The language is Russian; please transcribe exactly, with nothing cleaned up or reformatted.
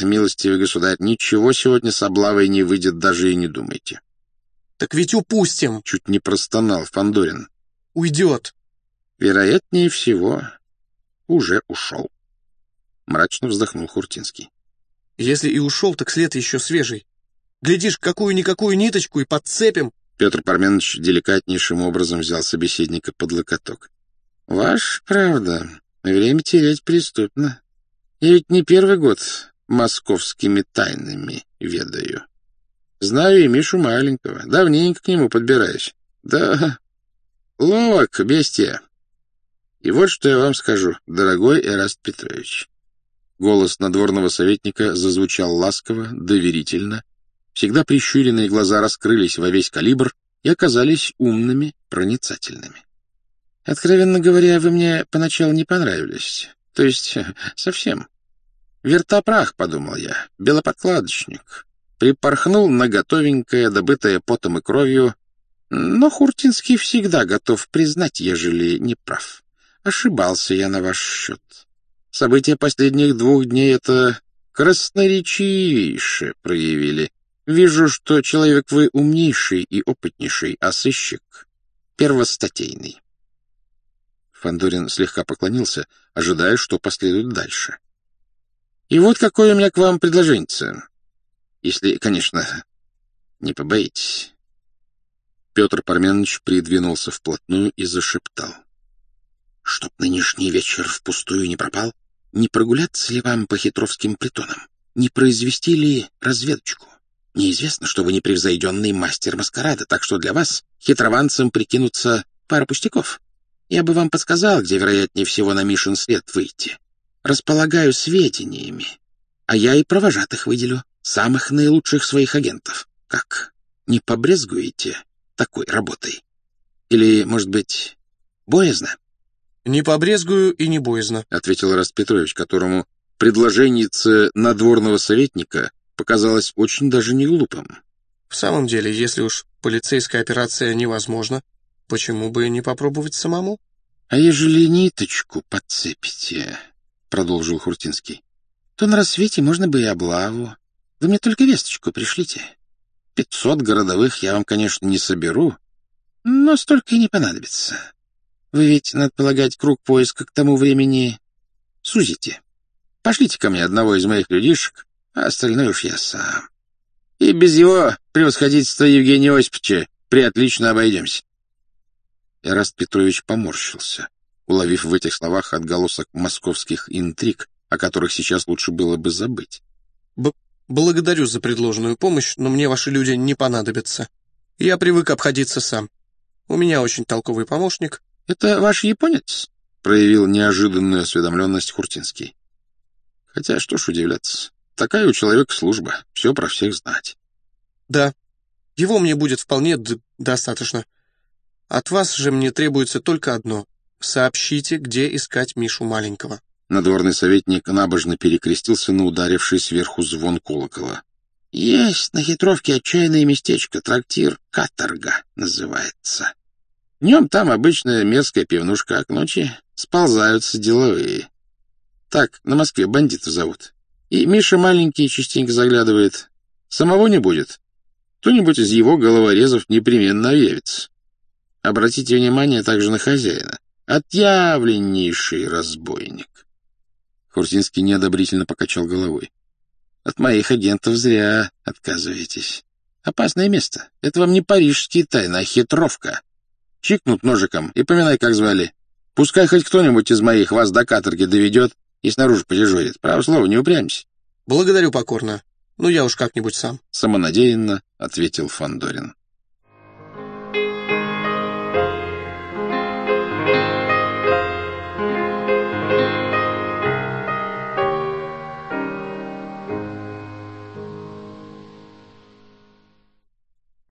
милостивый государь, ничего сегодня с облавой не выйдет, даже и не думайте. Так ведь упустим. Чуть не простонал Фандорин. Уйдет. Вероятнее всего, уже ушел. Мрачно вздохнул Хуртинский. Если и ушел, так след еще свежий. Глядишь, какую-никакую ниточку и подцепим. Петр Парменович деликатнейшим образом взял собеседника под локоток. Ваш, правда, время терять преступно. Я ведь не первый год московскими тайнами ведаю. Знаю и Мишу маленького, давненько к нему подбираюсь. Да, ловок, бестия. И вот что я вам скажу, дорогой Эраст Петрович. Голос надворного советника зазвучал ласково, доверительно. Всегда прищуренные глаза раскрылись во весь калибр и оказались умными, проницательными. Откровенно говоря, вы мне поначалу не понравились. То есть совсем. Вертопрах, подумал я, белоподкладочник. Припорхнул на готовенькое, добытое потом и кровью. Но Хуртинский всегда готов признать, ежели не прав. Ошибался я на ваш счет. События последних двух дней это красноречивейше проявили. Вижу, что человек вы умнейший и опытнейший, а сыщик первостатейный. Фандорин слегка поклонился, ожидая, что последует дальше. И вот какое у меня к вам предложение. Если, конечно, не побоитесь. Петр Парменович придвинулся вплотную и зашептал. Чтоб нынешний вечер впустую не пропал, не прогуляться ли вам по хитровским притонам? Не произвести ли разведочку? Неизвестно, что вы непревзойденный мастер маскарада, так что для вас, хитрованцам, прикинуться пара пустяков. Я бы вам подсказал, где, вероятнее всего, на Мишин след выйти. Располагаю сведениями, а я и провожатых выделю, самых наилучших своих агентов. Как, не побрезгуете такой работой? Или, может быть, боязно? — Не побрезгую и не боязно, — ответил Эраст Петрович, которому предложеннице надворного советника показалось очень даже не глупым. — В самом деле, если уж полицейская операция невозможна, почему бы не попробовать самому? — А ежели ниточку подцепите, — продолжил Хуртинский, — то на рассвете можно бы и облаву. Вы мне только весточку пришлите. Пятьсот городовых я вам, конечно, не соберу, но столько и не понадобится. Вы ведь, надо полагать, круг поиска к тому времени сузите. Пошлите ко мне одного из моих людишек, а остальное уж я сам. И без его превосходительства Евгения Осиповича приотлично обойдемся. Эраст Петрович поморщился, уловив в этих словах отголосок московских интриг, о которых сейчас лучше было бы забыть. Б «Благодарю за предложенную помощь, но мне ваши люди не понадобятся. Я привык обходиться сам. У меня очень толковый помощник». «Это ваш японец?» — проявил неожиданную осведомленность Хуртинский. «Хотя, что ж удивляться, такая у человека служба, все про всех знать». «Да, его мне будет вполне достаточно. От вас же мне требуется только одно. Сообщите, где искать Мишу маленького». Надворный советник набожно перекрестился на ударивший сверху звон колокола. «Есть на хитровке отчаянное местечко, трактир «Каторга» называется. Днем там обычная мерзкая пивнушка, а к ночи сползаются деловые. Так на Москве бандитов зовут. И Миша маленький частенько заглядывает. Самого не будет. Кто-нибудь из его головорезов непременно объявится. Обратите внимание также на хозяина. Отъявленнейший разбойник». Хуртинский неодобрительно покачал головой. «От моих агентов зря отказываетесь. Опасное место. Это вам не парижские тайны, а хитровка. Чикнут ножиком и поминай, как звали. Пускай хоть кто-нибудь из моих вас до каторги доведет и снаружи подежурит. Право слово, не упрямься». «Благодарю покорно. Ну, я уж как-нибудь сам», — самонадеянно ответил Фандорин.